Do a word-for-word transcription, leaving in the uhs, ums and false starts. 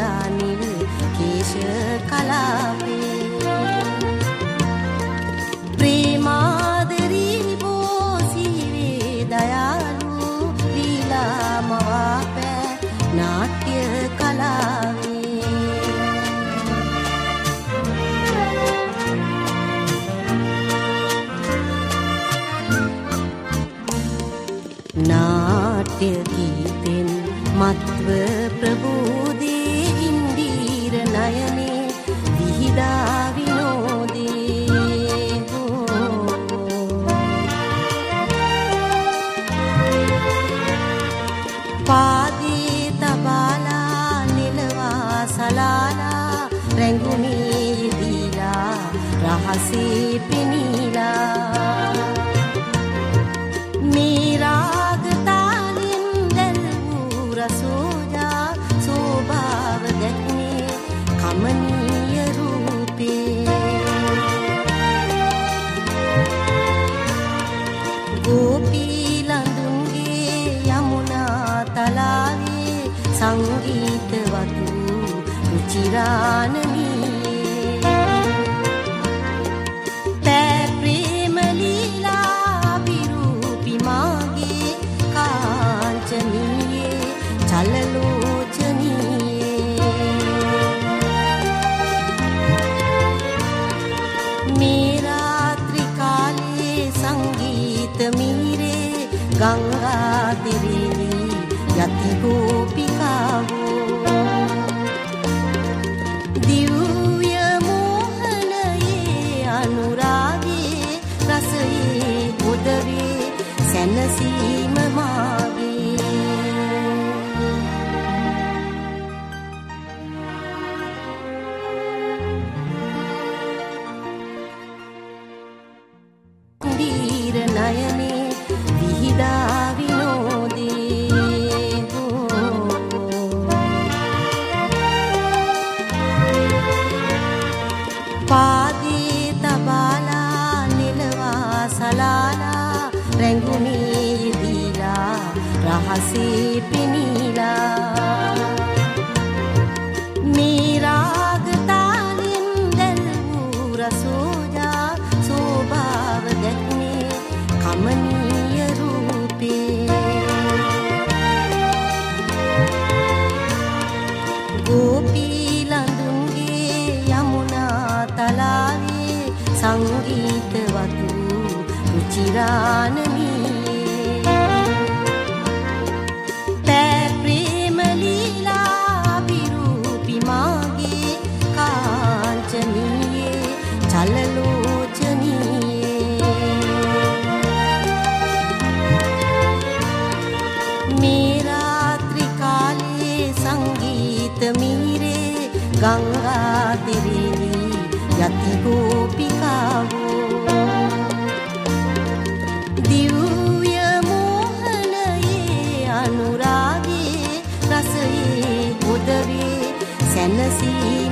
නිල් කේශ කලාපේ ප්‍රේමාදරී බෝසීවේ දයාලු ලීලා මවාපෑ නාට්‍ය කලාවේ නාට්‍ය ගීතෙන් මත්ව ප්‍රබෝධේ ඉන්දීර නයනේ විහිදා විනෝදේ පාදී තබාලා නිලවා සලාලා රැඟුනේ යෙදීලා රහසේ පෙනීලා මේ රාග තාලින් දැල්වූ රසෝජා සෝභාව දැක්නේ කමනීය රූපේ ගෝපී ලඳුන්ගේ යමුනා තලාවේ සංගීතවතු රුචිරානමී ගංගා දිරි යති ගෝපිකාවෝ දිව්‍ය මෝහනයේ අනුරාගයේ රසයේ උදවේ සැනසීම මාගේ දීර නයනේ විහිදා විනෝදේ පාදී තබාලා නිලවා සලාලා රැඟුනේ යෙදීලා රහසේ පෙනීලා මේ රාග තාලින් දැල්වූ රසෝජා සෝභාව දැක්නේ කමනීය රූපේ ගෝපී ලඳුන්ගේ යමුනා තලාවේ සංගීතවතු රුචිරානමී පෑ ප්‍රේම ලීලා විරූපි මාගේ කාංචනීයේ චලලෝචනීයේ මේ රාත්‍රි කාලේ සංගීත මීරේ ගංගා දිරි යති ගෝපිකාවෝ දිව්‍ය මෝහනයේ අනුරාගයේ රසයේ උදවේ සැනසී